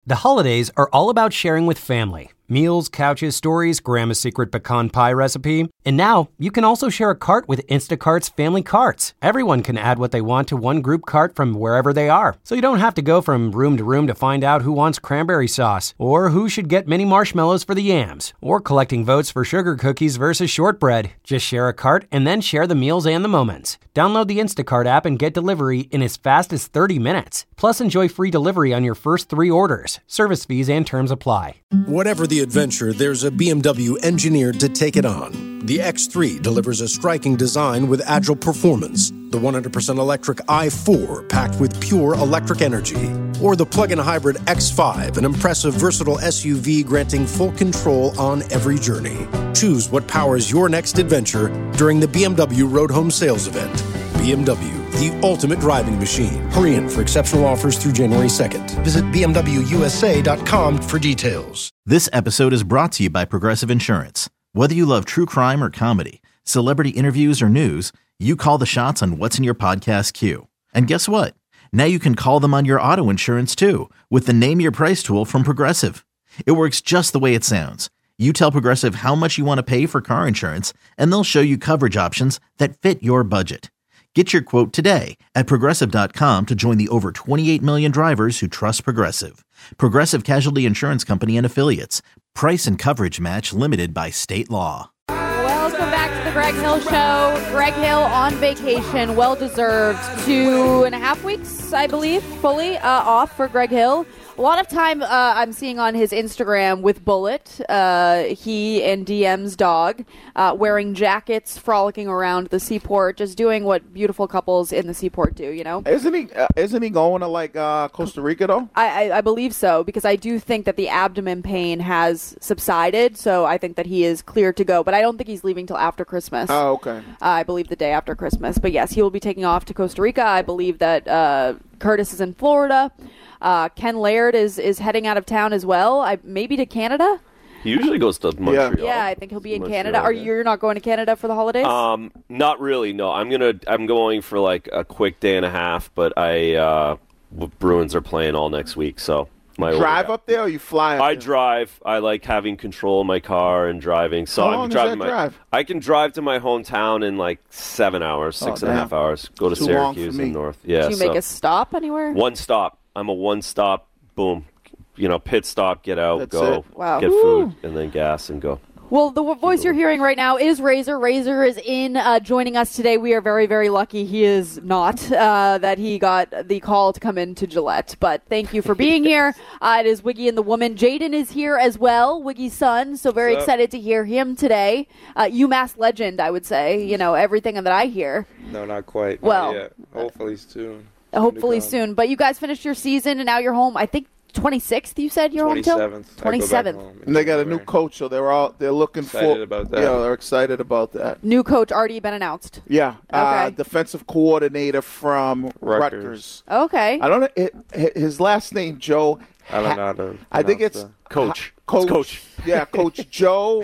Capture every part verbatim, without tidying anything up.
The holidays are all about sharing with family. Meals, couches, stories, Grandma's secret pecan pie recipe. And now, you can also share a cart with Instacart's Family Carts. Everyone can add what they want to one group cart from wherever they are. So you don't have to go from room to room to find out who wants cranberry sauce, or who should get mini marshmallows for the yams, or collecting votes for sugar cookies versus shortbread. Just share a cart and then share the meals and the moments. Download the Instacart app and get delivery in as fast as thirty minutes. Plus, enjoy free delivery on your first three orders. Service fees and terms apply. Whatever the adventure, there's a B M W engineered to take it on. The X three delivers a striking design with agile performance. The one hundred percent electric i four, packed with pure electric energy. Or the plug-in hybrid X five, an impressive, versatile S U V granting full control on every journey. Choose what powers your next adventure during the B M W Road Home Sales Event. B M W, the ultimate driving machine. Hurry in for exceptional offers through January second. Visit B M W U S A dot com for details. This episode is brought to you by Progressive Insurance. Whether you love true crime or comedy, celebrity interviews or news, you call the shots on what's in your podcast queue. And guess what? Now you can call them on your auto insurance too with the Name Your Price tool from Progressive. It works just the way it sounds. You tell Progressive how much you want to pay for car insurance, and they'll show you coverage options that fit your budget. Get your quote today at Progressive dot com to join the over twenty-eight million drivers who trust Progressive. Progressive Casualty Insurance Company and Affiliates. Price and coverage match limited by state law. Welcome back to the Greg Hill Show. Greg Hill on vacation, well-deserved. Two and a half weeks, I believe, fully uh, off for Greg Hill. A lot of time uh, I'm seeing on his Instagram with Bullet, uh, he and D M's dog, uh, wearing jackets, frolicking around the seaport, just doing what beautiful couples in the seaport do, you know? Isn't he uh, Isn't he going to, like, uh, Costa Rica, though? I, I, I believe so, because I do think that the abdomen pain has subsided, so I think that he is clear to go. But I don't think he's leaving till after Christmas. Oh, okay. Uh, I believe the day after Christmas. But, yes, he will be taking off to Costa Rica. I believe that uh, Curtis is in Florida. Uh, Ken Laird is, is heading out of town as well. I, maybe to Canada. He usually goes to Montreal. Yeah, yeah I think he'll be in Montreal, Canada. Are yeah. you you're not going to Canada for the holidays? Um, not really. No, I'm gonna. I'm going for like a quick day and a half. But I uh, Bruins are playing all next week, so my drive up there or you fly up I there? drive. I like having control of my car and driving. So How I'm long is driving that my. drive? I can drive to my hometown in like seven hours, six Oh, and a damn. half hours. Go to Too long for Syracuse me. and north. Yeah. Do you so make a stop anywhere? one stop. I'm a one stop. Boom. You know, pit stop, get out, That's go, it. Wow. get Woo. food, and then gas and go. Well, the w- voice you're hearing right now is Razor. Razor is in uh, joining us today. We are very, very lucky he is not, uh, that he got the call to come into Gillette. But thank you for being here. Uh, it is Wiggy and the Woman. Jaden is here as well, Wiggy's son. So very What's up? excited to hear him today. Uh, UMass legend, I would say. You know, everything that I hear. No, not quite. Well, Not yet. Hopefully soon. Hopefully To come. soon. But you guys finished your season and now you're home. I think twenty-sixth, you said you're home till? twenty-seventh. I go back twenty-seventh. home in And they got a new January. coach, so they're all they're looking Excited for. about that. Yeah, they're excited about that. New coach already been announced. Yeah, uh, Okay. defensive coordinator from Rutgers. Rutgers. Okay. I don't know it, his last name, Joe. I don't know how to I think pronounce it's that. Coach. Ha- It's Coach. Yeah, Coach Joe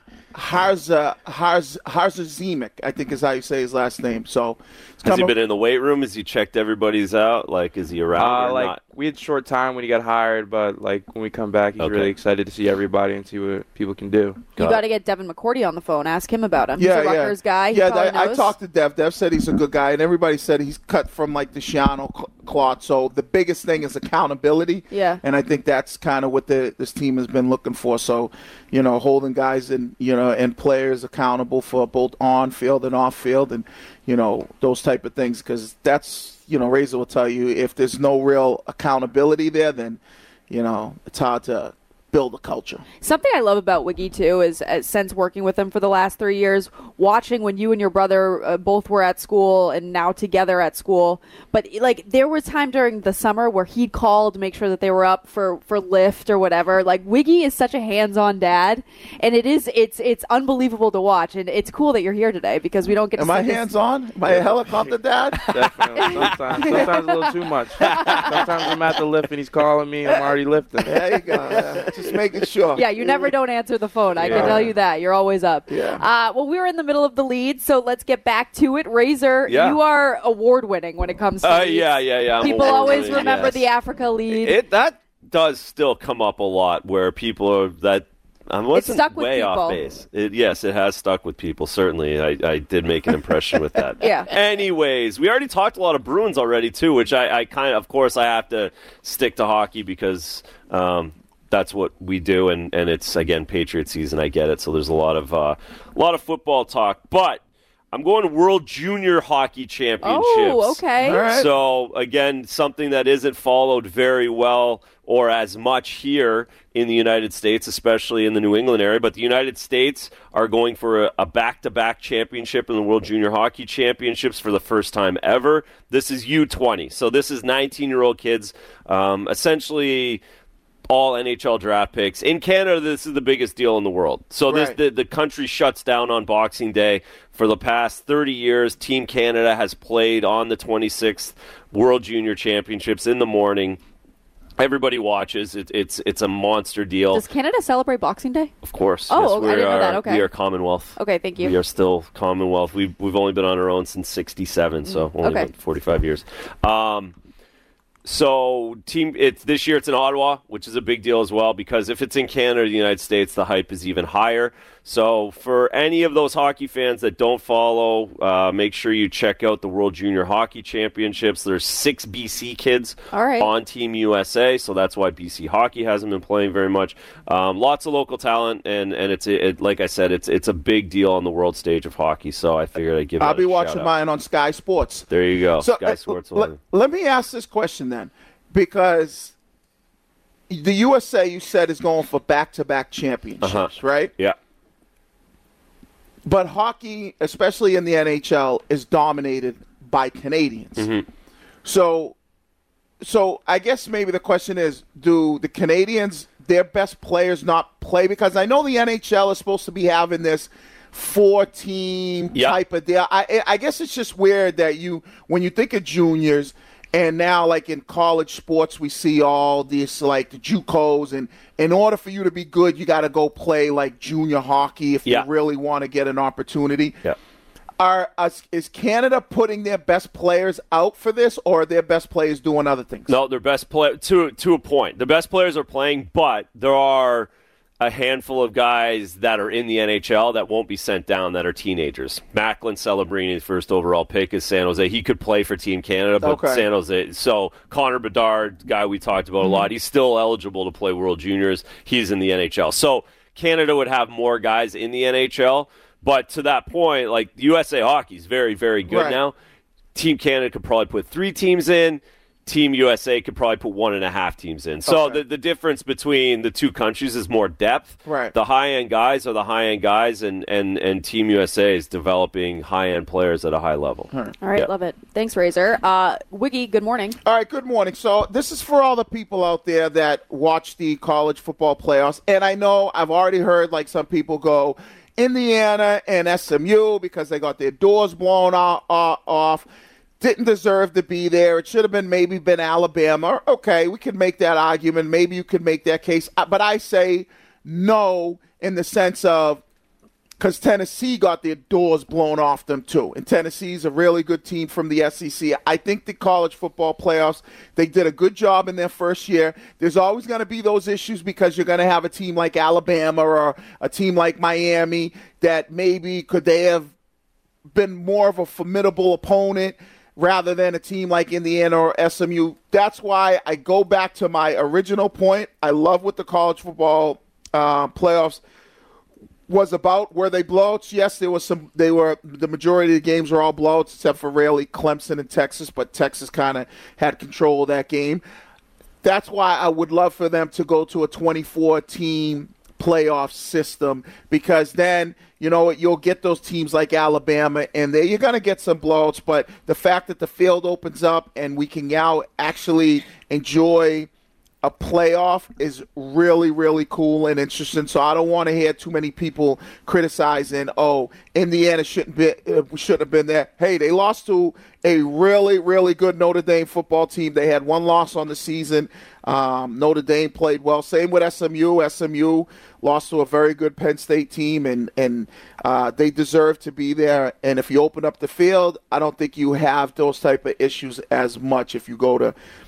Harza Harz Harzazimek, I think is how you say his last name. So it's Has he coming- been in the weight room? Has he checked everybody's out? Like, is he around Uh, or like not? we had short time when he got hired, but like when we come back, he's Okay. really excited to see everybody and see what people can do. You Got got it. to get Devin McCourty on the phone. Ask him about him. Yeah, He's a yeah. Rutgers guy. He Yeah, probably that, I knows. talked to Dev. Dev said he's a good guy, and everybody said he's cut from like the Shiano cl- cloth. So the biggest thing is accountability. Yeah. and I think that's kind of what the, this team has been looking for. So, you know, holding guys and you know and players accountable for both on field and off field, and you know those type of things, because that's you know Razor will tell you if there's no real accountability there, then you know it's hard to build a culture. Something I love about Wiggy, too, is uh, since working with him for the last three years, watching when you and your brother uh, both were at school and now together at school. But, like, there was time during the summer where he'd call to make sure that they were up for, for lift or whatever. Like, Wiggy is such a hands-on dad, and it is, it's it's unbelievable to watch. And it's cool that you're here today because we don't get to Am see I this- hands-on? Am I a helicopter dad? Definitely. Sometimes, sometimes a little too much. Sometimes I'm at the lift and he's calling me and I'm already lifting. There you go. Yeah. Just making sure. Yeah, you never don't answer the phone. I can Yeah. tell you that. You're always up. Yeah. Uh, well, we were in the middle of the lead, so let's get back to it. Razor, Yeah. you are award-winning when it comes to Uh, leads. yeah, yeah, yeah. I'm People award always winning, remember yes. the Africa lead. It that does still come up a lot where people are that. I wasn't stuck with way people. off base. It, yes, it has stuck with people. Certainly, I, I did make an impression with that. Yeah. Anyways, we already talked a lot of Bruins already too, which I, I kind of, of course, I have to stick to hockey because um, that's what we do, and, and it's again Patriot season. I get it. So there's a lot of uh, a lot of football talk, but I'm going to World Junior Hockey Championships. Oh, okay. All right. So, again, something that isn't followed very well or as much here in the United States, especially in the New England area. But the United States are going for a, a back-to-back championship in the World Junior Hockey Championships for the first time ever. This is U twenty. So this is nineteen-year-old kids, um, essentially all N H L draft picks. In Canada, this is the biggest deal in the world. So this Right. the, the country shuts down on Boxing Day. For the past thirty years, Team Canada has played on the twenty-sixth World Junior Championships in the morning. Everybody watches. It, it's it's a monster deal. Does Canada celebrate Boxing Day? Of course. Oh, yes, okay, we I didn't know are, that. Okay. We are Commonwealth. Okay, thank you. We are still Commonwealth. We've, we've only been on our own since sixty-seven, so only okay. about forty-five years. Um, so team, it's this year it's in Ottawa, which is a big deal as well, because if it's in Canada or the United States, the hype is even higher. So for any of those hockey fans that don't follow, uh, make sure you check out the World Junior Hockey Championships. There's six B C kids All right. on Team U S A, so that's why B C hockey hasn't been playing very much. Um, lots of local talent, and and it's it, like I said, it's it's a big deal on the world stage of hockey. So I figured I'd give. I'll that be a watching shout out. mine on Sky Sports. There you go, So Sky uh, Sports. let, let me ask this question then, because the U S A, you said, is going for back-to-back championships, Uh-huh. right? Yeah. But hockey, especially in the N H L, is dominated by Canadians. Mm-hmm. So, so I guess maybe the question is, do the Canadians, their best players, not play? Because I know the N H L is supposed to be having this four-team Yeah. type of deal. I, I guess it's just weird that you, when you think of juniors, and now, like in college sports, we see all these, like the JUCOs, and in order for you to be good, you got to go play like junior hockey if Yeah. you really want to get an opportunity. Yeah. Are is, is Canada putting their best players out for this, or are their best players doing other things? No, their best play to to a point. The best players are playing, but there are a handful of guys that are in the N H L that won't be sent down that are teenagers. Macklin Celebrini, first overall pick, is San Jose. He could play for Team Canada, but Okay. San Jose. So Connor Bedard, guy we talked about a lot, he's still eligible to play World Juniors. He's in the N H L. So Canada would have more guys in the N H L, but to that point, like U S A Hockey is very, very good Right. now. Team Canada could probably put three teams in. Team U S A could probably put one and a half teams in. So Okay. the, the difference between the two countries is more depth. Right. The high-end guys are the high-end guys, and, and, and Team U S A is developing high-end players at a high level. All right, Yeah. love it. Thanks, Razor. Uh, Wiggy, good morning. All right, good morning. So this is for all the people out there that watch the college football playoffs. And I know I've already heard like some people go, Indiana and S M U, because they got their doors blown o- o- off, didn't deserve to be there. It should have been maybe been Alabama. Okay, we could make that argument. Maybe you could make that case. Uh, But I say no in the sense of, because Tennessee got their doors blown off them too. And Tennessee's a really good team from the S E C. I think the college football playoffs, they did a good job in their first year. There's always going to be those issues because you're going to have a team like Alabama or a team like Miami that maybe could they have been more of a formidable opponent rather than a team like Indiana or S M U. That's why I go back to my original point. I love what the college football uh, playoffs was about. Were they blowouts? Yes, there was some. They were the majority of the games were all blowouts, except for really Clemson and Texas. But Texas kind of had control of that game. That's why I would love for them to go to a twenty-four team playoff system, because then you know what, you'll get those teams like Alabama, and there you're going to get some blowouts. But the fact that the field opens up and we can now actually enjoy a playoff is really, really cool and interesting. So I don't want to hear too many people criticizing, oh, Indiana shouldn't be, uh, shouldn't have been there. Hey, they lost to a really, really good Notre Dame football team. They had one loss on the season. Um, Notre Dame played well. Same with S M U. S M U lost to a very good Penn State team, and, and uh, they deserve to be there. And if you open up the field, I don't think you have those type of issues as much if you go to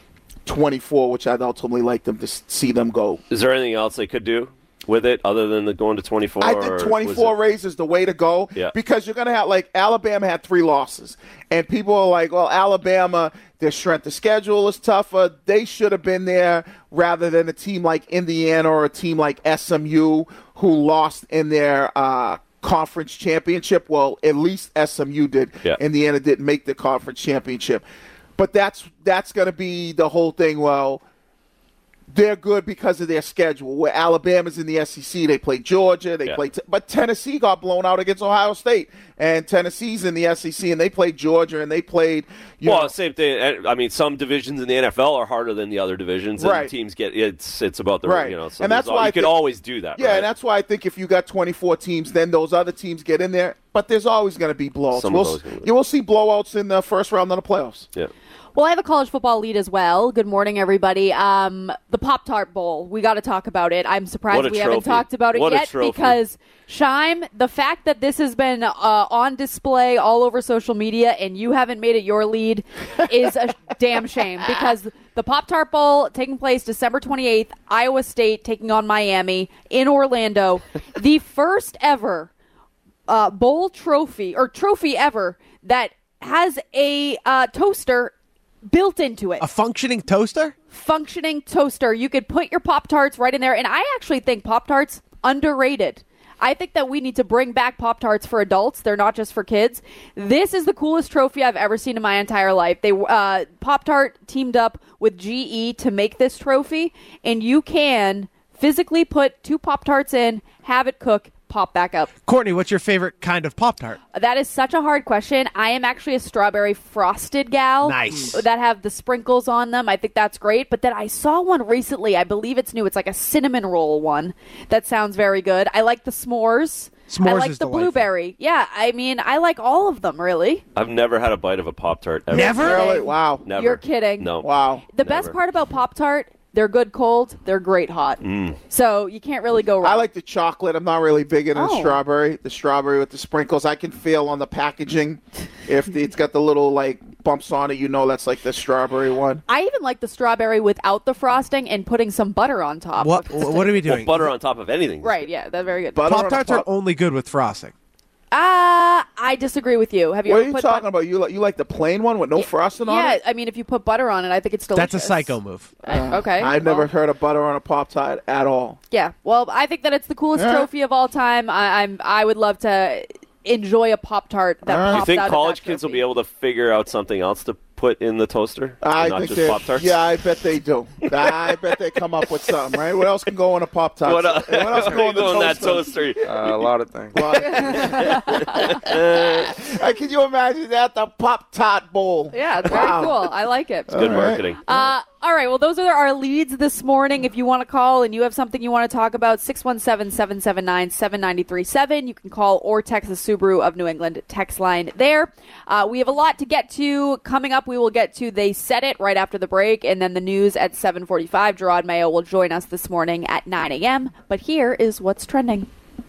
twenty-four, which I'd ultimately like them to see them go. Is there anything else they could do with it other than the going to twenty-four? I think twenty-four raise is the way to go yeah. because you're going to have, like, Alabama had three losses. And people are like, well, Alabama, their strength of schedule is tougher. They should have been there rather than a team like Indiana or a team like S M U who lost in their uh, conference championship. Well, at least S M U did. Yeah. Indiana didn't make the conference championship. But that's that's going to be the whole thing. Well, they're good because of their schedule. Where Alabama's in the S E C, they play Georgia, they yeah. play, t- but Tennessee got blown out against Ohio State, and Tennessee's in the S E C, and they played Georgia, and they played. You well, know, same thing. I mean, some divisions in the N F L are harder than the other divisions, and right. teams get it's it's about the right. you know. So and that's all, why you I can think, always do that. Yeah, right? and that's why I think if you got twenty-four teams, then those other teams get in there. But there's always going to be blowouts. Some We'll, you will see blowouts in the first round of the playoffs. Yeah. Well, I have a college football lead as well. Good morning, everybody. Um, the Pop-Tart Bowl, we got to talk about it. I'm surprised we trophy. haven't talked about it what yet because, Shime, the fact that this has been uh, on display all over social media and you haven't made it your lead is a damn shame because the Pop-Tart Bowl taking place December twenty-eighth, Iowa State taking on Miami in Orlando, the first ever uh, bowl trophy or trophy ever that has a uh, toaster built into it. A functioning toaster? Functioning toaster. You could put your Pop-Tarts right in there. And I actually think Pop-Tarts underrated. I think that we need to bring back Pop-Tarts for adults. They're not just for kids. This is the coolest trophy I've ever seen in my entire life. They uh, Pop-Tart teamed up with G E to make this trophy. And you can physically put two Pop-Tarts in, have it cook, pop back up. Courtney, what's your favorite kind of Pop-Tart? That is such a hard question. I am actually a strawberry frosted gal. Nice. That have the sprinkles on them. I think that's great. But then I saw one recently. I believe it's new. It's like a cinnamon roll one. That sounds very good. I like the s'mores. S'mores I like is the delightful. blueberry. Yeah, I mean, I like all of them, really. I've never had a bite of a Pop-Tart ever. Never? Really? Wow. Never. You're kidding. No. Wow. The Never. best part about Pop-Tart, they're good cold, they're great hot. Mm. So you can't really go wrong. I like the chocolate. I'm not really big into the Oh. strawberry. The strawberry with the sprinkles. I can feel on the packaging if it's got the little like bumps on it. You know that's like the strawberry one. I even like the strawberry without the frosting and putting some butter on top. What What are we Well, doing? butter on top of anything. Right, yeah, that's very good. Butter on a Pop-Tarts are pop- only good with frosting. Uh, I disagree with you. Have you What are ever you put talking but- about? You like you like the plain one with no frosting on Yeah, it? I mean, if you put butter on it, I think it's delicious. That's a psycho move. Uh, okay. I've never well, heard of butter on a Pop-Tart at all. Yeah. Well, I think that it's the coolest Yeah. trophy of all time. I, I'm. I would love to enjoy a Pop-Tart that All right. You pops think out of college that kids will trophy. be able to figure out something else to put in the toaster? I not think just they. Pop-Tarts? Yeah, I bet they do. I bet they come up with something, right? What else can go in a Pop-Tart? What, uh, what else can go in the go in that toaster? toaster? Uh, a lot of things. Uh, can you imagine that? The Pop-Tart Bowl. Yeah, it's very Wow. cool. I like it. Good marketing. Uh, all right, well, those are our leads this morning. If you want to call and you have something you want to talk about, six one seven, seven seven nine, seven nine three seven. You can call or text the Subaru of New England text line there. Uh, we have a lot to get to. Coming up, we will get to They Said It right after the break, and then the news at seven forty-five. Gerard Mayo will join us this morning at nine a.m. But here is what's trending.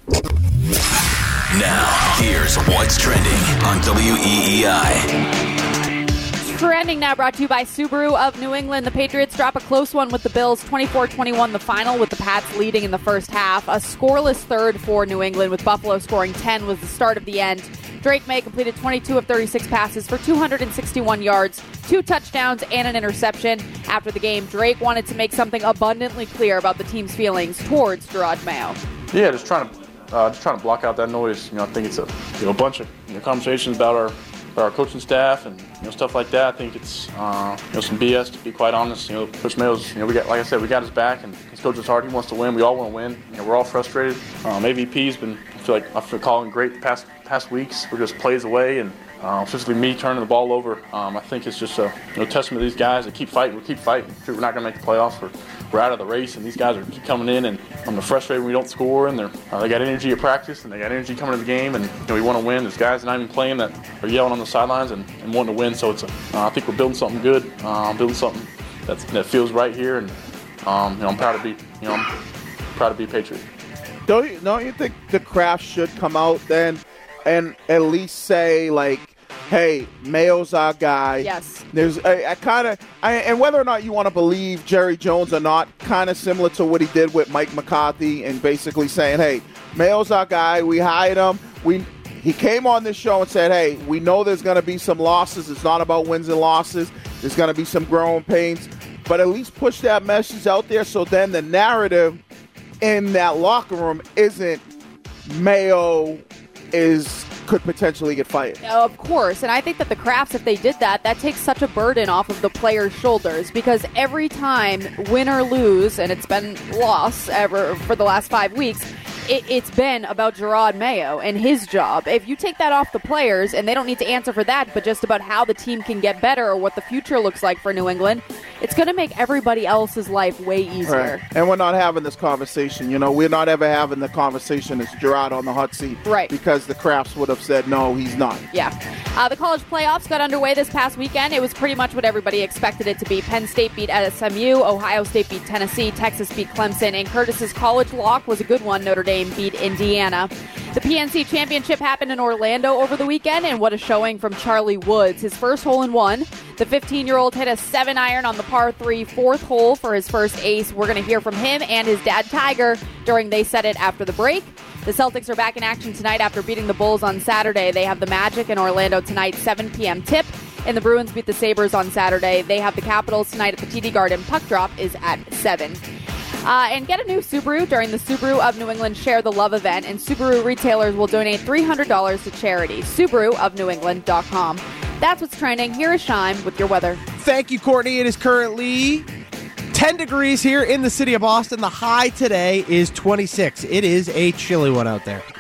Now, here's what's trending on W E E I. Trending now brought to you by Subaru of New England. The Patriots drop a close one with the Bills, twenty-four twenty-one the final, with the Pats leading in the first half. A scoreless third for New England, with Buffalo scoring ten was the start of the end. Drake May completed twenty-two of thirty-six passes for two hundred sixty-one yards, two touchdowns, and an interception. After the game, Drake wanted to make something abundantly clear about the team's feelings towards Gerard Mayo. Yeah, just trying to uh, just trying to block out that noise. You know, I think it's a you know a bunch of you know, conversations about our about our coaching staff and you know stuff like that. I think it's uh, you know some B S, to be quite honest. You know, Coach Mayo's you know we got like I said we got his back and his coach is hard. He wants to win. We all want to win. You know, we're all frustrated. Um, A V P's been I feel like I feel calling great the past past weeks. We're just plays away and. Uh, especially me turning the ball over. Um, I think it's just a you know, testament to these guys that keep fighting. We keep fighting. We're not going to make the playoffs. We're, we're out of the race, and these guys are keep coming in, and um, they're frustrated when we don't score, and they're uh, they got energy at practice, and they got energy coming to the game, and you know, we want to win. There's guys not even playing that are yelling on the sidelines and, and wanting to win. So it's a, uh, I think we're building something good, uh, building something that's, that feels right here, and um, you know, I'm proud to be you know I'm proud to be a Patriot. Don't you, don't you think the Kraft should come out then and at least say, like, hey, Mayo's our guy. Yes. There's I, I kind of, and whether or not you want to believe Jerry Jones or not, kind of similar to what he did with Mike McCarthy and basically saying, hey, Mayo's our guy. We hired him. We He came on this show and said, hey, we know there's going to be some losses. It's not about wins and losses. There's going to be some growing pains. But at least push that message out there so then the narrative in that locker room isn't Mayo is could potentially get fired. Of course, and I think that the Crafts, if they did that, that takes such a burden off of the players' shoulders because every time, win or lose, and it's been loss ever for the last five weeks, it, it's been about Gerard Mayo and his job. If you take that off the players, and they don't need to answer for that, but just about how the team can get better or what the future looks like for New England, it's going to make everybody else's life way easier. Right. And we're not having this conversation. You know, we're not ever having the conversation as Gerard on the hot seat. Right. Because the Crafts would have said, no, he's not. Yeah. Uh, the college playoffs got underway this past weekend. It was pretty much what everybody expected it to be. Penn State beat S M U, Ohio State beat Tennessee, Texas beat Clemson, and Curtis's college lock was a good one. Notre Dame beat Indiana. The P N C Championship happened in Orlando over the weekend, and what a showing from Charlie Woods. His first hole in one. The fifteen-year-old hit a seven iron on the par three fourth hole for his first ace. We're going to hear from him and his dad, Tiger, during They Said It after the break. The Celtics are back in action tonight after beating the Bulls on Saturday. They have the Magic in Orlando tonight, seven p.m. tip. And the Bruins beat the Sabres on Saturday. They have the Capitals tonight at the T D Garden. Puck drop is at seven. Uh, and get a new Subaru during the Subaru of New England Share the Love event, and Subaru retailers will donate three hundred dollars to charity. Subaru of New England dot com. That's what's trending. Here is Shime with your weather. Thank you, Courtney. It is currently ten degrees here in the city of Boston. The high today is twenty-six. It is a chilly one out there.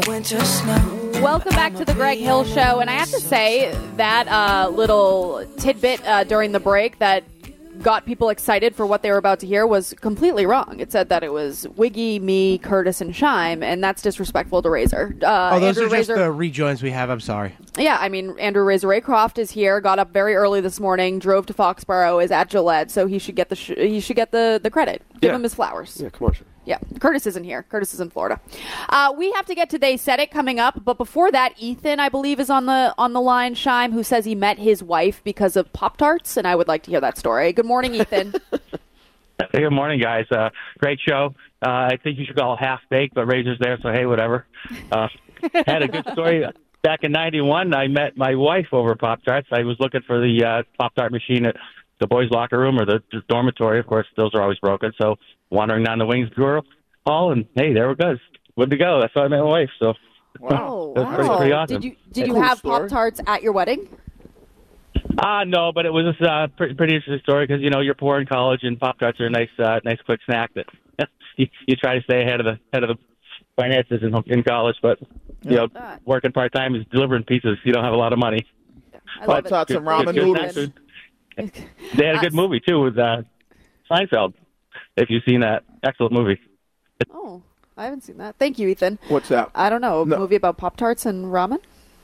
Welcome back to the Greg Hill Show. And I have to say that uh, little tidbit uh, during the break that got people excited for what they were about to hear was completely wrong. It said that it was Wiggy, me, Curtis, and Shime, and that's disrespectful to Razor. Uh, oh, those Andrew are just Razor, the rejoins we have. I'm sorry. Yeah, I mean, Andrew Razor Raycroft is here, got up very early this morning, drove to Foxborough, is at Gillette, so he should get the sh- he should get the, the credit. Give Yeah. him his flowers. Yeah, come on. Sure. Yeah, Curtis isn't here. Curtis is in Florida. Uh, we have to get to They Said It coming up, but before that, Ethan, I believe, is on the on the line, Shime, who says he met his wife because of Pop-Tarts, and I would like to hear that story. Good morning, Ethan. Hey, good morning, guys. Uh, great show. Uh, I think you should call it half-baked, but Razor's there, so hey, whatever. Uh, had a good story. Back in ninety-one, I met my wife over Pop-Tarts. I was looking for the uh, Pop-Tart machine at the boys' locker room or the, the dormitory. Of course, those are always broken, so wandering down the wings girl hall, and hey, there it goes. Good to go. That's how I met my wife. So Wow. that's pretty, pretty awesome. Did you did you Cool have story. Pop-Tarts at your wedding? Uh, no, but it was a uh, pretty, pretty interesting story because, you know, you're poor in college and Pop-Tarts are a nice, uh, nice quick snack that you, you try to stay ahead of the head of the finances in, in college, but, you know, working part-time is delivering pizzas. You don't have a lot of money. I love it. Pop-Tarts and ramen noodles. They had a good movie, too, with uh, Seinfeld, if you've seen that. Excellent movie. Oh, I haven't seen that. Thank you, Ethan. What's that? I don't know. A No. movie about Pop-Tarts and ramen?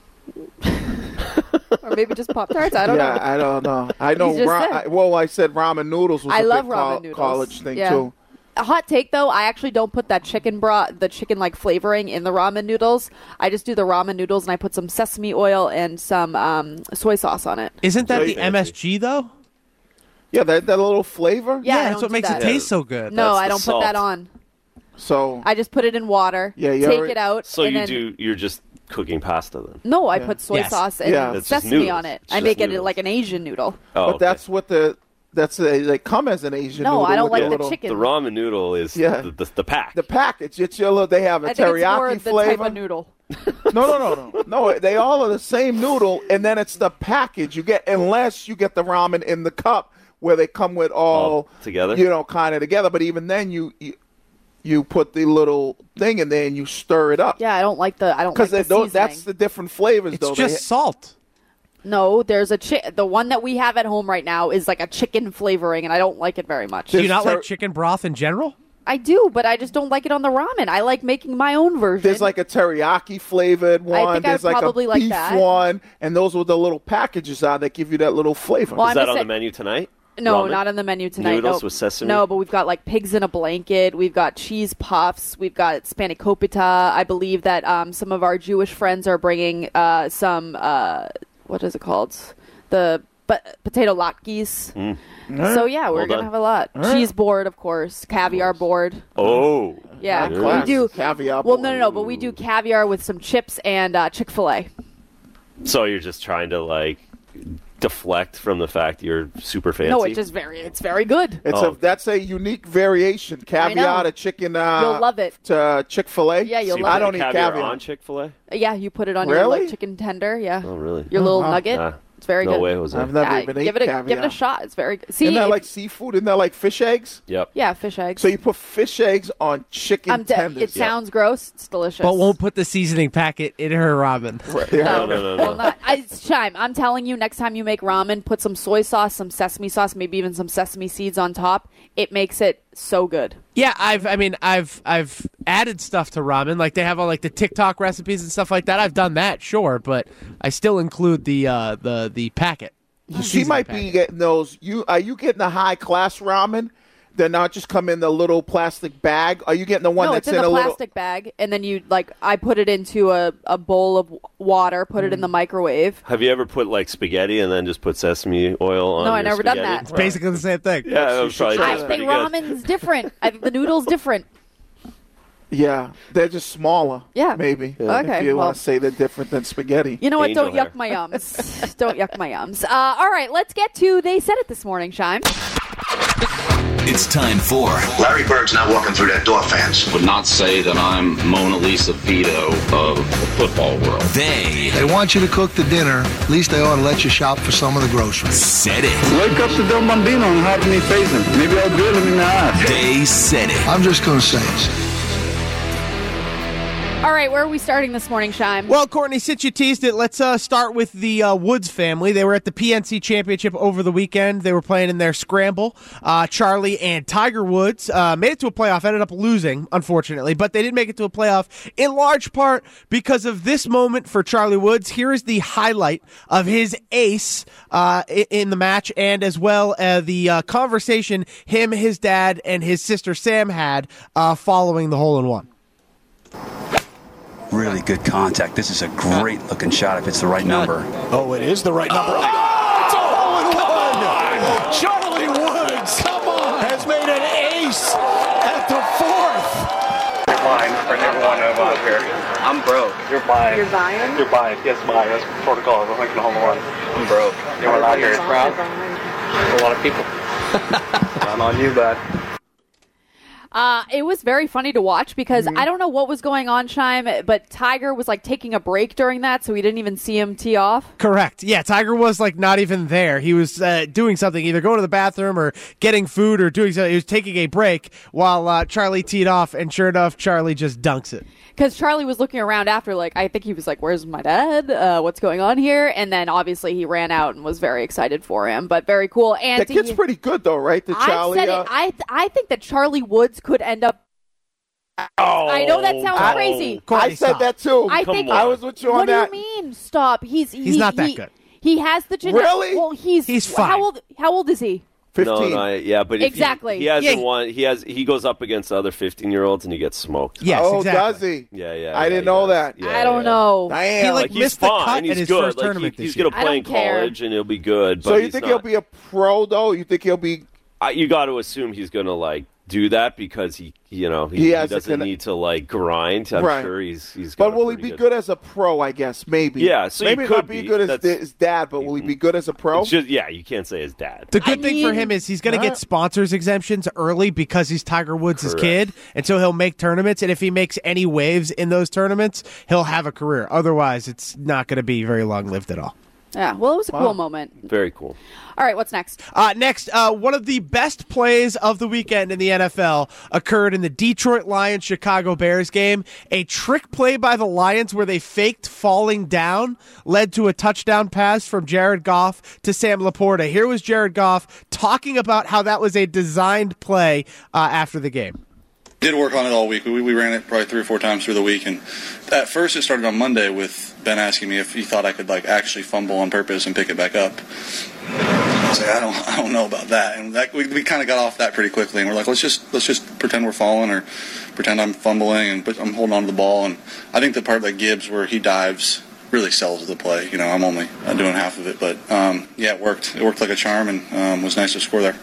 Or maybe just Pop-Tarts? I don't yeah, know. I don't know. I know. He just Ra- said. I, well, I said ramen noodles was I a love big ramen col- noodles. college thing, Yeah. too. A hot take, though, I actually don't put that chicken broth, the chicken-like flavoring in the ramen noodles. I just do the ramen noodles, and I put some sesame oil and some um, soy sauce on it. Isn't that So the you- M S G, though? Yeah, that, that little flavor. Yeah, I that's don't what do makes that. it taste so good. No, That's I the don't salt. put that on. So I just put it in water, Yeah, you take already- it out, So and you then... do. You're just cooking pasta then. No, I Yeah. put soy Yes. sauce and Yeah. It's just sesame noodles. on it. It's I just make it noodles. like an Asian noodle. Oh, but okay. that's what the that's a, they come as an Asian No, noodle. I don't with like the the little, chicken. the ramen noodle is Yeah. the, the, the pack. The package. It's your little. They have a I think it's more teriyaki the flavor. type of noodle. No, no, no, no, no. They all are the same noodle, and then it's the package you get, unless you get the ramen in the cup where they come with all, All together? You know, kind of together. But even then, you, you you put the little thing in there and you stir it up. Yeah, I don't like the. I don't like Because the those seasoning. that's the different flavors. It's though. just They- salt. No, there's a chi- the one that we have at home right now is like a chicken flavoring, and I don't like it very much. Do you There's not ter- like chicken broth in general? I do, but I just don't like it on the ramen. I like making my own version. There's like a teriyaki flavored one. think I There's like probably a like beef that. one, and those were the little packages out that give you that little flavor. Well, is I'm that just on the saying- menu tonight? No, Ramen? not on the menu tonight. Noodles no. with sesame? No, but we've got like pigs in a blanket. We've got cheese puffs. We've got spanakopita. I believe that um, some of our Jewish friends are bringing uh, some uh, what is it called? The but potato latkes. Mm. So yeah, we're Well gonna done. have a lot. All right. Cheese board, of course. Caviar board. Oh. Yeah, Nice. we do. Caviar Well, board. no, no, no. But we do caviar with some chips and uh, Chick-fil-A. So you're just trying to like deflect from the fact you're super fancy? No, it's just very. It's very good. It's Oh. a that's a unique variation. Caviar know. to chicken. Uh, You'll love it. To uh, Chick-fil-A. Yeah, you'll So you love I put don't the eat caviar, caviar. on Chick-fil-A? Yeah, you put it on your Really? like chicken tender. Yeah, Oh, really? your little Uh-huh. nugget. Ah, It's very no good. way, Jose. I've never Yeah, even give ate it a caviar. give it a shot. It's very good. See, Isn't that if- like seafood? Isn't that like fish eggs? Yep. yeah, fish eggs. So you put fish eggs on chicken I'm de- tenders. it sounds gross. It's delicious. But won't put the seasoning packet in her ramen. Right, yeah. No, no, no, no. Well, not. I, Chime, I'm telling you, next time you make ramen, put some soy sauce, some sesame sauce, maybe even some sesame seeds on top. It makes it so good. Yeah, I've. I mean, I've. I've added stuff to ramen. Like they have all like the TikTok recipes and stuff like that. I've done that, sure, but I still include the uh, the the packet. She Seasoning might be packet. getting those. You are you getting the high class ramen? They're not just come in the little plastic bag. Are you getting the one no, that's it's in, in a a little? plastic bag, and then you like I put it into a, a bowl of water, put it in Mm. the microwave. Have you ever put like spaghetti and then just put sesame oil on No, I your never done spaghetti? that. It's basically the same thing. Yeah, that was probably I that's think pretty good. ramen's different. I think the noodle's different. Yeah, they're just smaller. Yeah. maybe. Okay, If you well- want to say they're different than spaghetti. You know what? Angel Don't hair. yuck my yums. Don't yuck my yums. Uh, all right, let's get to They Said It This Morning, Shime. It's time for Larry Bird's not walking through that door, fans. Would not say that I'm Mona Lisa Vito of the football world. They They want you to cook the dinner. At least they ought to let you shop for some of the groceries. Said It. Wake up to Del Bambino and have me face him. Maybe I'll drill him in the eyes. They Said It. I'm just going to say it. All right, where are we starting this morning, Shime? Well, Courtney, since you teased it, let's uh, start with the uh, Woods family. They were at the P N C Championship over the weekend. They were playing in their scramble. Uh, Charlie and Tiger Woods uh, made it to a playoff, ended up losing, unfortunately, but they did make it to a playoff in large part because of this moment for Charlie Woods. Here is the highlight of his ace uh, i- in the match, and as well uh, the uh, conversation him, his dad, and his sister Sam had uh, following the hole-in-one. Really good contact. This is a great looking shot if it's the right number. Oh, it is the right number. Oh, it's a hole in one. Charlie Woods come on. has made an ace at the fourth. You're buying for everyone out here. I'm broke. You're buying. You're buying? You're buying. Yes, buying. That's protocol. We're making a hole in one. I'm broke. Everyone out here is proud. A lot of people. I'm on you, bud. Uh, it was very funny to watch because Mm-hmm. I don't know what was going on, Chime, but Tiger was like taking a break during that, so we didn't even see him tee off. Correct. Yeah, Tiger was like not even there. He was uh, doing something, either going to the bathroom or getting food or doing something. He was taking a break while uh, Charlie teed off, and sure enough, Charlie just dunks it. Because Charlie was looking around after, like, I think he was like, where's my dad? Uh, what's going on here? And then obviously he ran out and was very excited for him, but very cool. And That kid's pretty good, though, right? The Charlie. I said uh, it. I, th- I think that Charlie Woods could end up. Oh, I know that sounds I- crazy. I said that too. I think. I was with you on what that. do you mean? Stop. He's He's he- not that he- good. He has the genetic. Really? Well, he's He's fine. How old? How old is he? No, no, yeah, but if he- Exactly. he, hasn't Yeah. won. He has. He goes up against other fifteen-year-olds and he gets smoked. Yes, oh, exactly. does he? Yeah, yeah. I yeah, didn't he know does. that. Yeah, I don't yeah. know. Damn. He, like, Like, he's missed the fine. cut he's at his good. first like, tournament he, this he's year. going to I play in don't care. college and he'll be good. But So you he's think not. he'll be a pro, though? You think he'll be? I, you got to assume he's going to like do that because he, you know, he, He he, has to doesn't kinda- need to like grind. I'm Right. sure he's he's. But got a will he pretty be good as a pro? I guess maybe. Yeah, so he maybe could not be be. good as That's- his dad, but will he be good as a pro? It's just, yeah, you can't say his dad. The good I thing for mean- him is he's going to Huh? get sponsors exemptions early because he's Tiger Woods' Correct. kid, and so he'll make tournaments. And if he makes any waves in those tournaments, he'll have a career. Otherwise, it's not going to be very long lived at all. Yeah. Well, it was a Wow. cool moment. Very cool. All right. What's next? Uh, next, uh, one of the best plays of the weekend in the N F L occurred in the Detroit Lions-Chicago Bears game. A trick play by the Lions where they faked falling down led to a touchdown pass from Jared Goff to Sam Laporta. Here was Jared Goff talking about how that was a designed play uh, after the game. Did work on it all week. We, we ran it probably three or four times through the week, and at first it started on Monday with Ben asking me if he thought I could like actually fumble on purpose and pick it back up. I was like, I don't, I don't know about that, and that, we, we kind of got off that pretty quickly, and we're like, let's just let's just pretend we're falling or pretend I'm fumbling and but I'm holding on to the ball, and I think the part that Gibbs where he dives really sells the play. You know, I'm only uh, doing half of it, but um, yeah, it worked. It worked like a charm, and um, was nice to score there.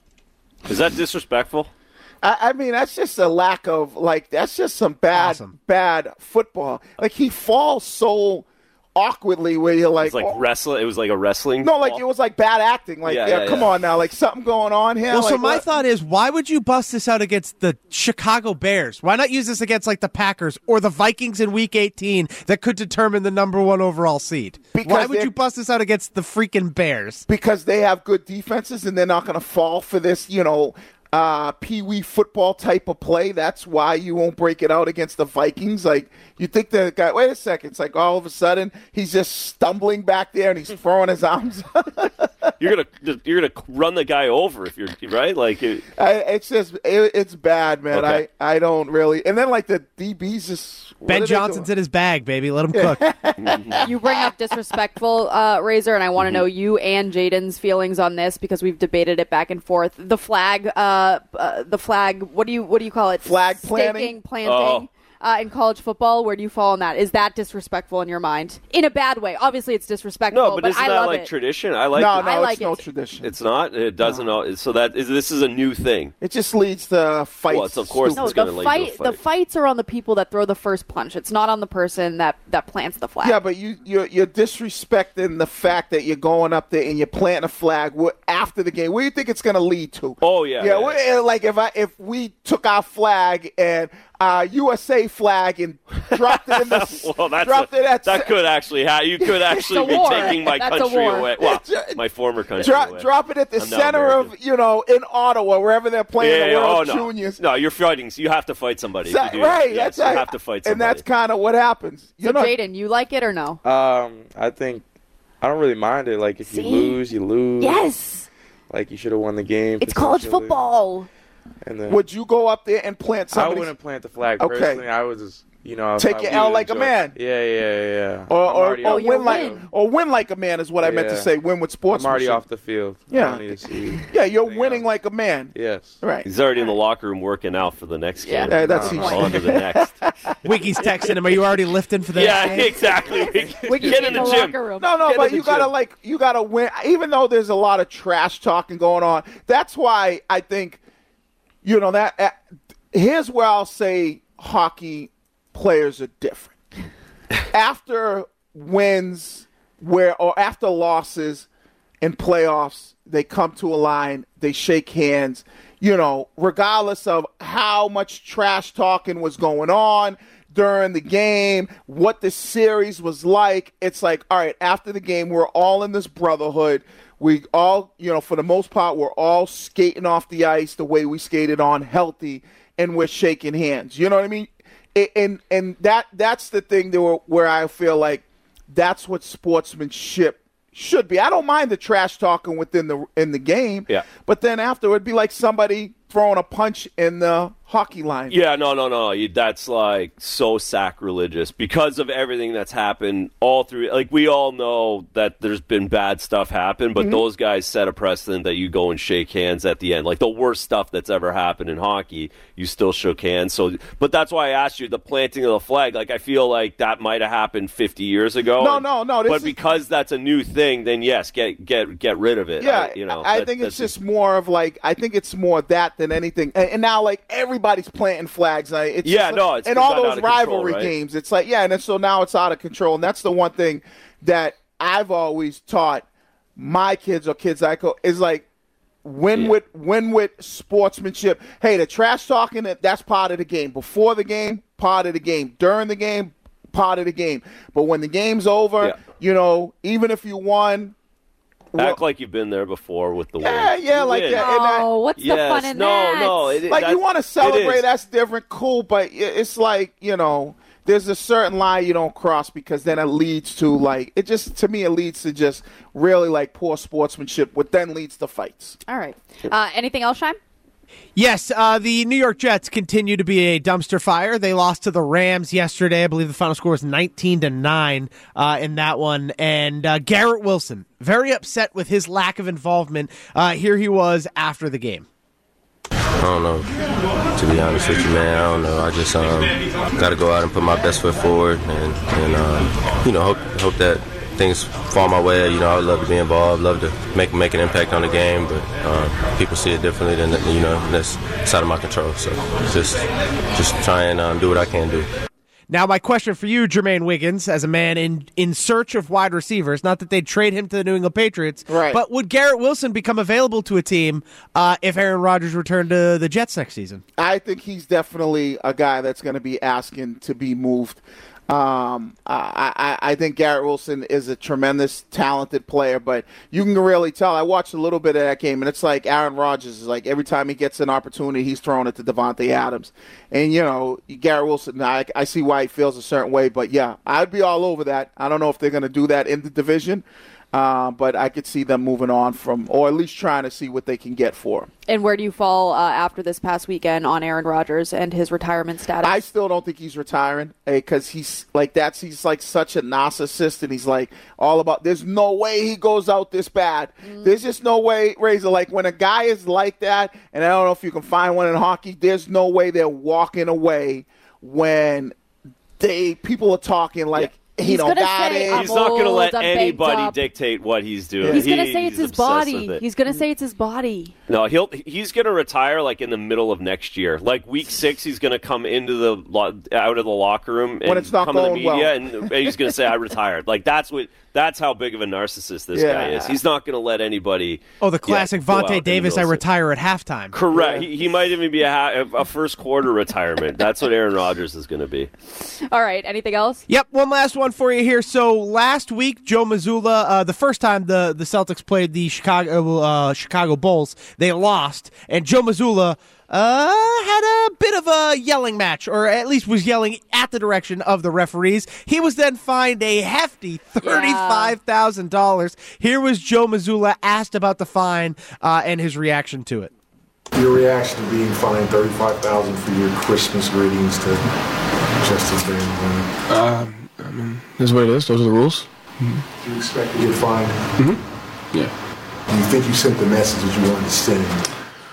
Is that disrespectful? I, I mean, that's just a lack of, like, that's just some bad, Awesome. bad football. Like, he falls so awkwardly where you're like, It's like oh. wrestling. It was like a wrestling. No, like ball? it was like bad acting. Like, Yeah, yeah, yeah, come yeah. on now, like something going on here. Well, like, so my what? thought is, why would you bust this out against the Chicago Bears? Why not use this against like the Packers or the Vikings in Week eighteen that could determine the number one overall seed? Because why would they're- you bust this out against the freaking Bears? Because they have good defenses and they're not going to fall for this, you know, uh, pee-wee football type of play. That's why you won't break it out against the Vikings. Like, you think the guy, wait a second, it's like all of a sudden he's just stumbling back there and he's throwing his arms. You're gonna you're gonna run the guy over if you're right. Like it, I, it's just it, it's bad, man. Okay. I, I don't really. And then like the D Bs just what Ben are they Johnson's doing? in his bag, baby. Let him cook. You bring up disrespectful, uh, Razor, and I want to Mm-hmm. know you and Jaden's feelings on this because we've debated it back and forth. The flag, uh, uh, the flag. What do you what do you call it? Flag Staking, planting? planting. Oh. Uh, in college football, where do you fall on that? Is that disrespectful in your mind? In a bad way. Obviously, it's disrespectful, no, but, isn't I that love like it. tradition? I like. No, it. no, I it's like no it. tradition. It's not. It doesn't. know So that is. This is a new thing. It just leads to fights. Well, it's, of course, No, it's the going to lead fight, to a the fights are on the people that throw the first punch. It's not on the person that, that plants the flag. Yeah, but you you're, you're disrespecting the fact that you're going up there and you're planting a flag wh- after the game. What do you think it's going to lead to? Oh yeah. Yeah, yeah. well, like if I if we took our flag and uh, U S A flag and dropped it in the well, that's dropped a, it at that could actually ha- you could actually a be war. taking my That's a country war. away. Well, my former country drop, away. drop it at the I'm now center American. of you know in Ottawa wherever they're playing yeah, the yeah, World oh, no. Juniors. No, you're fighting. So you have to fight somebody. if That- you do that. right, Yes, that's you right. have to fight somebody. And that's kind of what happens. So, You know, Jaden, you like it or no? Um, I think I don't really mind it. Like if See? you lose, you lose. Yes. Like you should have won the game. It's college potentially. football. And then would you go up there and plant I somebody? wouldn't plant the flag Okay. personally. I was just, you know, Take I your would L like a enjoy- man. Yeah, yeah, yeah. Or, I'm or, already or off you're win like win. or win like a man is what I meant to Yeah. say. Win with I'm sportsmanship. already off the field. Yeah. I don't need to see. Yeah, you're anything winning else. like a man. Yes. Right. He's already in the locker room working out for the next Yeah. game. Yeah, that's No. easy. On to the next. Wiki's texting him. Are you already lifting for the yeah, next game? exactly. Wiggy's Get in the gym. locker room. No, no, Get but in you the gotta gym. like you gotta win. Even though there's a lot of trash talking going on, that's why I think, you know, that. Uh, here's where I'll say hockey players are different. After wins, where or after losses in playoffs, they come to a line, they shake hands. You know, regardless of how much trash talking was going on during the game, what the series was like, it's like, all right, after the game, we're all in this brotherhood. We all, you know, for the most part, we're all skating off the ice the way we skated on, healthy, and we're shaking hands. You know what I mean? A- And and that that's the thing that where, where I feel like that's what sportsmanship should be. I don't mind the trash talking within the in the game. Yeah. But then after it'd be like somebody throwing a punch in the hockey line. Yeah, no, no, no. You, that's like so sacrilegious because of everything that's happened all through. Like we all know that there's been bad stuff happen, but Mhm. those guys set a precedent that you go and shake hands at the end. Like the worst stuff that's ever happened in hockey, you still shook hands. So, but that's why I asked you the planting of the flag. Like I feel like that might have happened fifty years ago. No, and- no, no, this But is- because that's a new thing, then yes, get get get rid of it. Yeah, I, you know, I that- think it's that's- just more of like I think it's more that than anything. And, and now like everybody's planting flags. Like, it's Yeah, just, no, it's and gotten all out those of control, rivalry right? games. It's like yeah, and then, so now it's out of control. And that's the one thing that I've always taught my kids or kids I co is like win Yeah. with win with sportsmanship. Hey, the trash talking that's part of the game. Before the game, part of the game. During the game, part of the game. But when the game's over, Yeah. you know, even if you won. Act like you've been there before with the Yeah, win. yeah, You like win. that. And that- Oh, what's the Yes, fun in no, that? no, it- like that- you want to it celebrate, is. that's different, cool, but i- it's like, you know, there's a certain line you don't cross because then it leads to like it just to me it leads to just really like poor sportsmanship, what then leads to fights. All right. Uh, anything else, Shime? Yes, uh, the New York Jets continue to be a dumpster fire. They lost to the Rams yesterday. I believe the final score was nineteen to nine uh, in that one. And uh, Garrett Wilson, very upset with his lack of involvement. Uh, here he was after the game. I don't know. To be honest with you, man, I don't know. I just um, got to go out and put my best foot forward, and, and um, you know, hope hope that things fall my way. You know, I would love to be involved, love to make make an impact on the game, but uh, people see it differently than, you know, that's outside of my control. So just just try and um, do what I can do. Now, my question for you, Jermaine Wiggins, as a man in, in search of wide receivers, not that they'd trade him to the New England Patriots, right. but would Garrett Wilson become available to a team uh, if Aaron Rodgers returned to the Jets next season? I think he's definitely a guy that's going to be asking to be moved. Um, I, I, I think Garrett Wilson is a tremendous, talented player, but you can really tell. I watched a little bit of that game, and it's like Aaron Rodgers is like every time he gets an opportunity, he's throwing it to Devontae Adams. And, you know, Garrett Wilson, I, I see why he feels a certain way, but, yeah, I'd be all over that. I don't know if they're going to do that in the division, uh, but I could see them moving on from, or at least trying to see what they can get for him. And where do you fall uh, after this past weekend on Aaron Rodgers and his retirement status? I still don't think he's retiring because he's like that's he's like such a narcissist, and he's like all about. There's no way he goes out this bad. Mm. There's just no way, Razor. Like when a guy is like that, and I don't know if you can find one in hockey. There's no way they're walking away when they people are talking like. Yeah. He he's don't got say, it. He's not going to let I'm anybody dictate what he's doing. He's he, going to say it's his body. It. He's going to say it's his body. No, he'll he's going to retire like in the middle of next year. Like week six, he's going to come into the lo- out of the locker room and when it's not come to the media, well. and he's going to say, "I retired." Like that's what. That's how big of a narcissist this yeah. guy is. He's not going to let anybody. Oh, the classic yeah, Vontae Davis, I retire at halftime. Correct. Yeah. He, he might even be a, ha- a first quarter retirement. That's what Aaron Rodgers is going to be. All right. Anything else? Yep. One last one for you here. So last week, Joe Mazzulla, uh, the first time the, the Celtics played the Chicago uh, Chicago Bulls, they lost, and Joe Mazzulla Uh, had a bit of a yelling match, or at least was yelling at the direction of the referees. He was then fined a hefty thirty-five thousand dollars. Yeah. Here was Joe Mazzulla asked about the fine uh, and his reaction to it. Your reaction to being fined thirty-five thousand dollars for your Christmas greetings to Justin Van Uh, I mean, this is what it is. Those are the rules. Mm-hmm. Do you expect to get fined? Mm-hmm. Yeah. Do you think you sent the message that you wanted to send?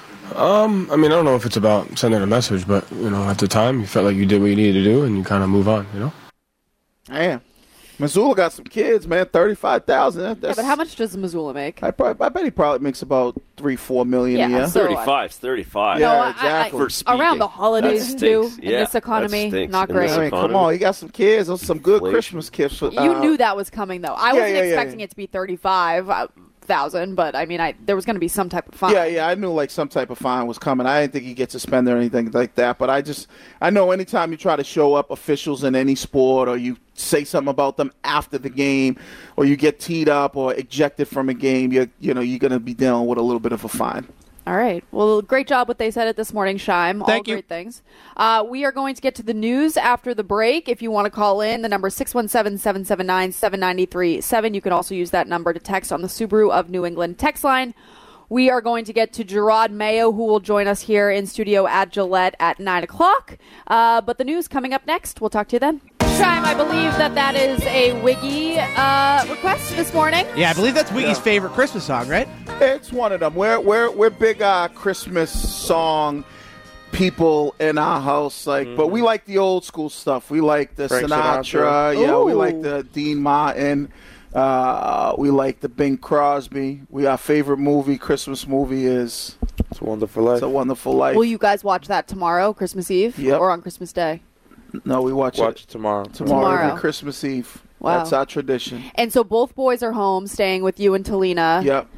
Um, I mean, I don't know if it's about sending a message, but, you know, at the time, you felt like you did what you needed to do, and you kind of move on, you know? Damn. Mazzulla got some kids, man. thirty-five thousand dollars. Yeah, but how much does Mazzulla make? I, probably, I bet he probably makes about three, four million yeah, a year. So thirty-five is thirty-five. Yeah, no, exactly. I, I, For speaking. around the holidays, too, in yeah, this economy, not in great. this I mean, come on. He got some kids. Those some good Inflation. Christmas gifts. For, uh, You knew that was coming, though. I yeah, wasn't yeah, yeah, expecting yeah. it to be thirty-five thousand, but I mean, I there was going to be some type of fine. Yeah, yeah, I knew like some type of fine was coming. I didn't think he'd get suspended or anything like that. But I just, I know anytime you try to show up officials in any sport, or you say something about them after the game, or you get teed up or ejected from a game, you you know you're going to be dealing with a little bit of a fine. All right. Well, great job what they said it this morning, Shime. All Thank you. great things. Uh, we are going to get to the news after the break. If you want to call in, the number is six one seven, seven seven nine, seven nine three seven. You can also use that number to text on the Subaru of New England text line. We are going to get to Gerard Mayo, who will join us here in studio at Gillette at nine o'clock. Uh, but the news coming up next. We'll talk to you then. Shime, I believe that that is a Wiggy uh, request this morning. Yeah, I believe that's Wiggy's Yeah. favorite Christmas song, right? It's one of them. We're we're we're big uh, Christmas song people in our house, like, mm-hmm. but we like the old school stuff. We like the Frank Sinatra. Sinatra. Yeah, we Ooh. like the Dean Martin. Uh, we like the Bing Crosby. We our favorite movie, Christmas movie, is It's a Wonderful Life. It's a Wonderful Life. Will you guys watch that tomorrow, Christmas Eve, Yep. or on Christmas Day? No, we watch, Watch it it tomorrow. tomorrow, Tomorrow. every Christmas Eve. Wow. That's our tradition. And so both boys are home, staying with you and Talina. Yep.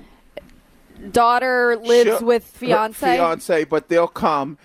Daughter lives She'll- with her fiance. Fiance, but they'll come.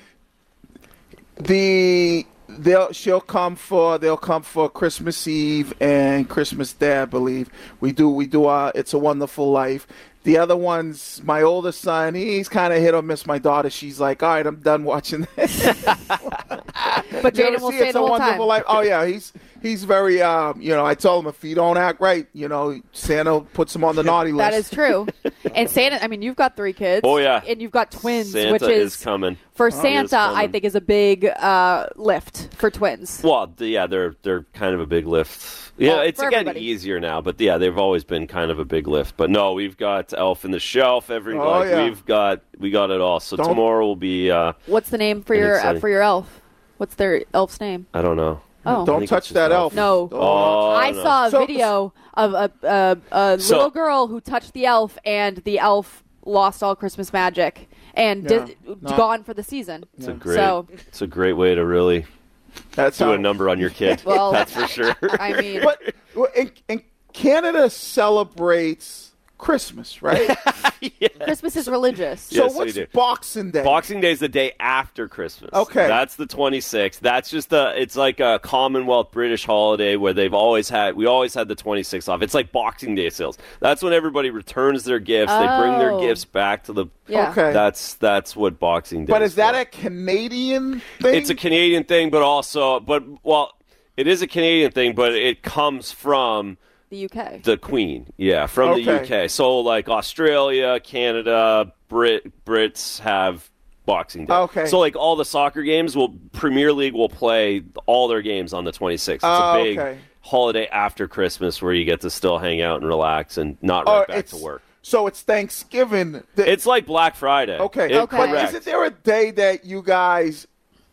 The they'll she'll come for they'll come for Christmas Eve and Christmas Day, I believe. We do we do our It's a Wonderful Life. The other one's my oldest son. He's kind of hit or miss. My daughter, she's like, all right, I'm done watching this. But You Jaden ever will see stay It's the a whole Wonderful time. Life? Oh yeah, he's he's very, um, you know, I told him if he don't act right, you know, Santa puts him on the naughty list. That is true. And Santa, I mean, you've got three kids. Oh, yeah. And you've got twins, Santa which is, is coming. for Oh, Santa, I think is a big uh, lift for twins. Well, th- yeah, they're they're kind of a big lift. Yeah, Well, it's for getting everybody. easier now, but yeah, they've always been kind of a big lift. But no, we've got Elf in the Shelf. Every Oh, like, yeah. we've got we got it all. So Don't- tomorrow will be. Uh, What's the name for an your uh, exciting- for your elf? What's their elf's name? I don't know. Oh. I Don't think touch it's just that elf. No. Oh, I no. saw a So- video of a, a, a So- little girl who touched the elf, and the elf lost all Christmas magic and Yeah. di- No. gone for the season. It's a great. So, It's a great way to really That's do how, a number on your kid. Well, That's for sure. I mean, But well, and, and Canada celebrates Christmas, right? Christmas is religious. So Yes, we what's do. Boxing Day? Boxing Day is the day after Christmas. Okay. That's the twenty-sixth. That's just a, it's like a Commonwealth British holiday where they've always had, we always had the twenty-sixth off. It's like Boxing Day sales. That's when everybody returns their gifts. They bring their Oh. gifts back to the, Yeah. Okay. that's, that's what Boxing Day But is is that for. a Canadian thing? It's a Canadian thing, but also, but, well, it is a Canadian thing, but it comes from The U K. the Queen, yeah, from the U Okay. K. So like Australia, Canada, Brit Brits have Boxing Day. Okay. So like all the soccer games will Premier League will play all their games on the twenty-sixth. It's Oh, a big okay. holiday after Christmas where you get to still hang out and relax and not Oh, right back it's- to work. So it's Thanksgiving. The- It's like Black Friday. okay. It- Okay. But correct. isn't there a day that you guys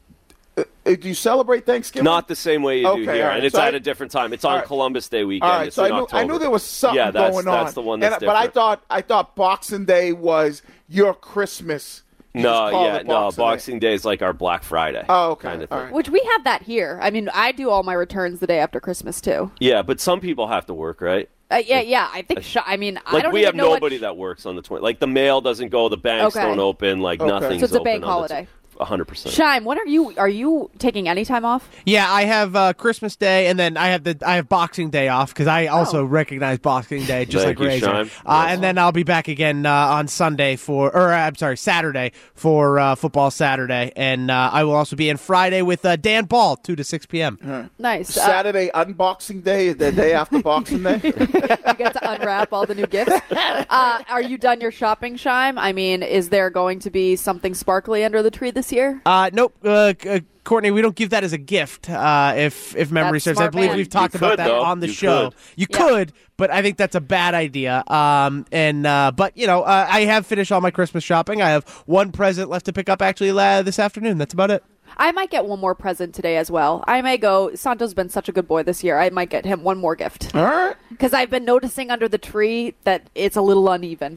uh, uh, do you celebrate Thanksgiving? Not the same way you do Okay, here, all right. and it's So at I- a different time. It's on all right. Columbus Day weekend. All right, It's so I in knew, October. I knew there was something yeah, that's, going on. That's the one that's And- but I different. thought I thought Boxing Day was your Christmas. You No, just call yeah, it no. Boxing Day. Boxing Day is like our Black Friday. Oh, okay. Kind of All thing. right. Which we have that here. I mean, I do all my returns the day after Christmas too. Yeah, but some people have to work, right? Uh, yeah, yeah. I think. Sh- I mean, I Like don't we even have know nobody what. that works on the twenty. Like the mail doesn't go, the banks Okay. don't open, like Okay. nothing's So it's a open bank on the holiday. A hundred percent. Shime, when are you? Are you taking any time off? Yeah, I have uh, Christmas Day, and then I have the I have Boxing Day off because I also Oh. recognize Boxing Day just Thank like you, Razor. Shime. Uh, and then I'll be back again uh, on Sunday for, or uh, I'm sorry, Saturday for uh, football Saturday, and uh, I will also be in Friday with uh, Dan Ball, two to six p.m. Nice. Uh, Saturday unboxing day, the day after Boxing Day. you get to unwrap all the new gifts. Uh, are you done your shopping, Shime? I mean, is there going to be something sparkly under the tree this year? Uh, nope, uh, uh, Courtney, we don't give that as a gift. Uh, if if memory That's serves, I smart believe man. we've talked You about could, that though. on the You show. could. You Yeah. could, but I think that's a bad idea. Um, and uh, but you know, uh, I have finished all my Christmas shopping. I have one present left to pick up actually uh, this afternoon. That's about it. I might get one more present today as well. I may go. Santo's been such a good boy this year. I might get him one more gift. All right. Because I've been noticing under the tree that it's a little uneven.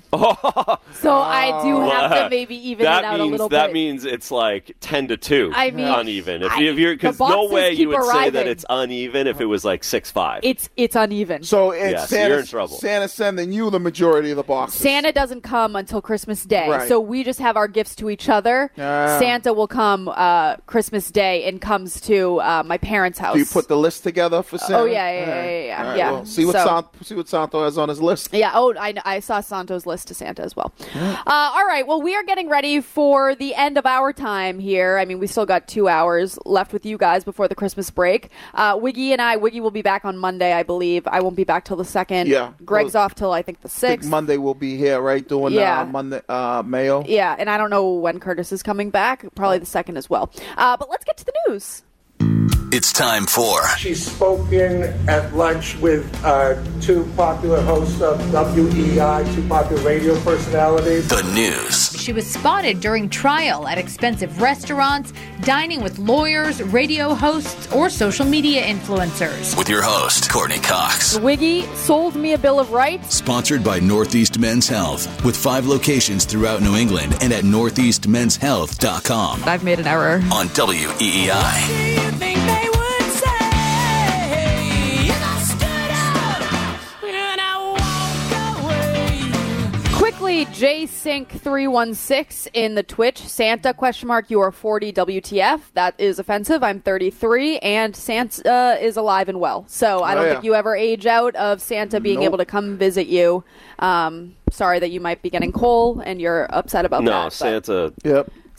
So I do have to maybe even that it out means a little that bit. means it's like ten to two. I mean, uneven. If, I- you, if you're the because no boxes way you keep would say that arriving. it's uneven if it was like six five. It's it's uneven. So it's Yeah, so Santa, you're in trouble. Santa sending you the majority of the boxes. Santa doesn't come until Christmas Day, Right. so we just have our gifts to each other. Ah. Santa will come uh, Christmas Day and comes to uh, my parents' house. Do you put the list together for Santa? Oh, yeah, yeah, All yeah, right. yeah, yeah, All right, yeah. well, see what So- Sant- see what Santo has on his list. Yeah. Oh, I, I saw Santo's list to Santa as well. Uh, all right. Well, we are getting ready for the end of our time here. I mean, we still got two hours left with you guys before the Christmas break. Uh, Wiggy and I, Wiggy will be back on Monday, I believe. I won't be back till the second. Yeah. Greg's Well, off till I think the I think sixth. Monday we'll be here, right? Doing Yeah. uh, Monday uh, mail. Yeah, and I don't know when Curtis is coming back. Probably the second as well. Uh, but let's get to the news. It's time for She's spoken at lunch with uh, two popular hosts of W E I, two popular radio personalities. the news. She was spotted during trial at expensive restaurants, dining with lawyers, radio hosts, or social media influencers. With your host, Courtney Cox. Wiggy sold me a Bill of Rights. Sponsored by Northeast Men's Health, with five locations throughout New England and at northeast men's health dot com. I've made an error. On W E E I. Quickly, J Sync three one six in the Twitch. Santa, question mark, you are forty W T F. That is offensive. I'm thirty-three, and Santa uh, is alive and well. So I Oh, don't yeah. think you ever age out of Santa being Nope. able to come visit you. Um, sorry that you might be getting coal, and you're upset about no, that. but Santa. Yep.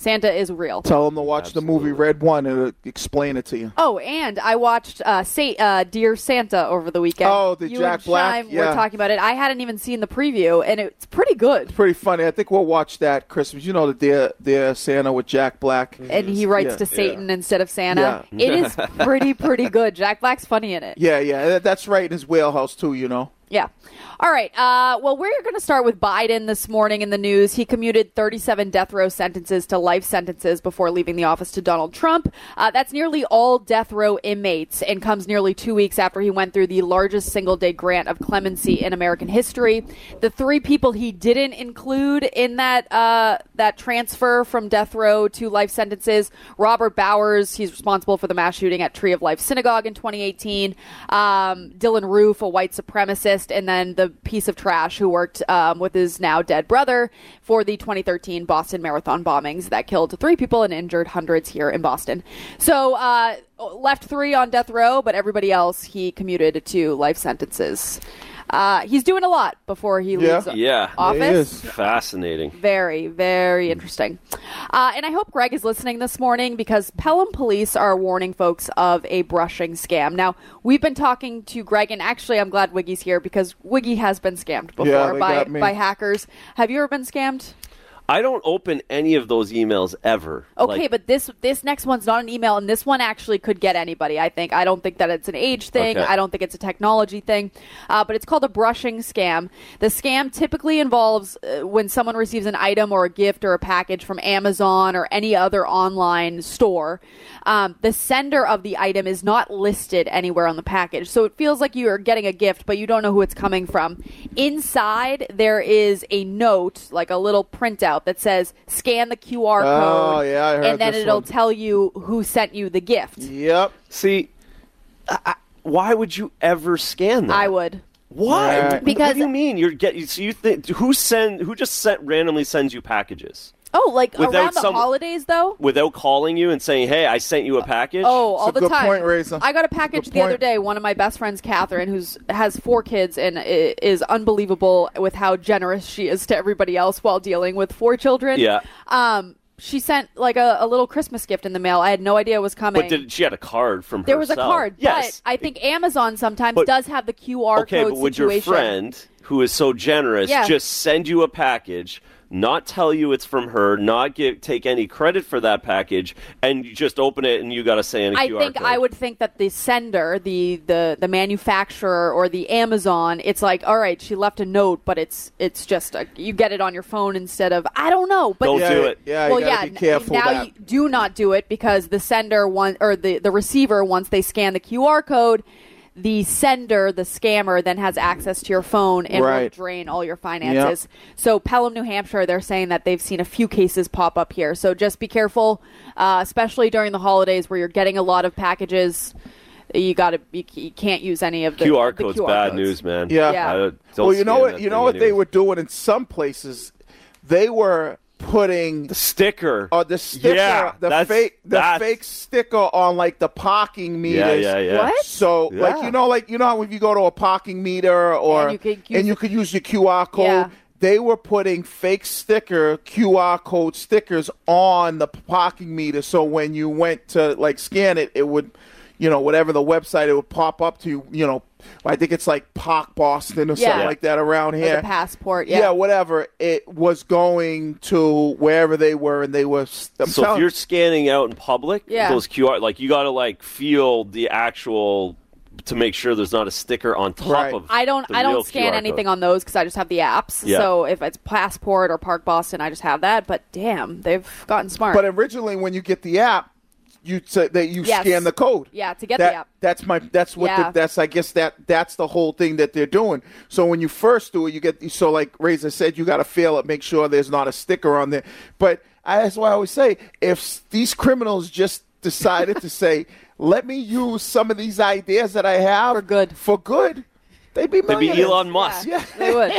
Santa is real. Tell them to watch Absolutely. the movie Red One and it'll explain it to you. Oh, and I watched uh, Say, uh, Dear Santa over the weekend. Oh, the you Jack and Black. Shime Yeah. were talking about it. I hadn't even seen the preview, and it's pretty good. It's pretty funny. I think we'll watch that Christmas. You know the Dear, Dear Santa with Jack Black. And he writes yeah. to Satan yeah. instead of Santa. Yeah. It is pretty, pretty good. Jack Black's funny in it. Yeah, yeah. That's right in his wheelhouse, too, you know. Yeah. All right. Uh, well, we're going to start with Biden this morning in the news. He commuted thirty-seven death row sentences to life sentences before leaving the office to Donald Trump. Uh, that's nearly all death row inmates and comes nearly two weeks after he went through the largest single-day grant of clemency in American history. The three people he didn't include in that uh, that transfer from death row to life sentences, Robert Bowers, he's responsible for the mass shooting at Tree of Life Synagogue in twenty eighteen, um, Dylan Roof, a white supremacist, and then the piece of trash who worked um, with his now dead brother for the twenty thirteen Boston Marathon bombings that killed three people and injured hundreds here in Boston. So uh, left three on death row, but everybody else he commuted to life sentences. Uh, he's doing a lot before he yeah. leaves yeah. office. Fascinating. Very, very interesting. Uh, and I hope Greg is listening this morning because Pelham police are warning folks of a brushing scam. Now, we've been talking to Greg, and actually I'm glad Wiggy's here because Wiggy has been scammed before yeah, by, by hackers. Have you ever been scammed? I don't open any of those emails ever. Okay, like, but this this next one's not an email, and this one actually could get anybody, I think. I don't think that it's an age thing. Okay. I don't think it's a technology thing. Uh, but it's called a brushing scam. The scam typically involves uh, when someone receives an item or a gift or a package from Amazon or any other online store. Um, the sender of the item is not listed anywhere on the package. So it feels like you are getting a gift, but you don't know who it's coming from. Inside, there is a note, like a little printout, that says scan the Q R code oh, yeah, I heard and then this it'll one. tell you who sent you the gift. Yep. See, I, I, why would you ever scan that? I would. Why? Right. Because what do you mean? You're get so you think who send who just sent randomly sends you packages? Oh, like Without around the some- holidays though? Without calling you and saying, "Hey, I sent you a package." Oh, all It's a the good time. point, Reza. I got a package Good the other point. day. One of my best friends, Catherine, who's has four kids and i- is unbelievable with how generous she is to everybody else while dealing with four children. Yeah. Um, she sent like a, a little Christmas gift in the mail. I had no idea it was coming. But did she had a card from there was a herself. card, Yes. but I think Amazon sometimes But- does have the Q R okay, code but would situation. your friend, who is so generous, Yeah. just send you a package, not tell you it's from her, not give, take any credit for that package, and you just open it and you got to say in a I Q R think code? I would think that the sender, the, the, the manufacturer or the Amazon, it's like, all right, she left a note, but it's it's just a, you get it on your phone instead of I don't know. But Don't yeah, do it. Yeah, well, you gotta yeah. be careful. Now that. you do not do it because the sender one or the the receiver once they scan the Q R code. The sender, the scammer, then has access to your phone and will Right. drain all your finances. So Pelham, New Hampshire, they're saying that they've seen a few cases pop up here. So just be careful, uh, especially during the holidays where you're getting a lot of packages. You got to, you, you can't use any of the Q R the code's Q R bad codes. news, man. Yeah. Yeah. I don't well, you know scan what? that You know thing what they anyway. were doing in some places. They were putting The sticker. uh, the sticker, Yeah, the that's- fake, the that's- fake sticker on like the parking meters. Yeah, yeah, yeah. What? So, like Yeah. you know, like you know, how if you go to a parking meter or And you could use and you the- could use your Q R code. Yeah. They were putting fake sticker Q R code stickers on the parking meter, so when you went to like scan it, it would, you know, whatever the website, it would pop up to you. You know, I think it's like Park Boston or Yeah. something like that around Or here. the passport, Yeah, yeah. whatever. It was going to wherever they were, and they were. I'm So if telling- you're scanning out in public, Yeah. those Q R, like you got to like feel the actual to make sure there's not a sticker on top Right. of. I don't the I real don't scan Q R anything code. on those because I just have the apps. Yeah. So if it's Passport or Park Boston, I just have that. But damn, they've gotten smart. But originally, when you get the app, you say that you Yes. scan the code. Yeah, to get that, the app. That's my. That's what. Yeah. The, that's I guess that that's the whole thing that they're doing. So when you first do it, you get so like Razor said, you got to feel it, make sure there's not a sticker on there. But I, that's why I always say, if s- these criminals just decided to say, let me use some of these ideas that I have For good. for good, they'd be They'd be millionaires. Elon Musk. Yeah. They would.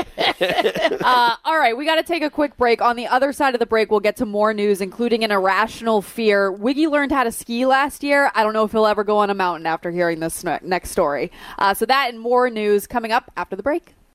uh, all right, we got to take a quick break. On the other side of the break, we'll get to more news, including an irrational fear. Wiggy learned how to ski last year. I don't know if he'll ever go on a mountain after hearing this ne- next story. Uh, so that and more news coming up after the break.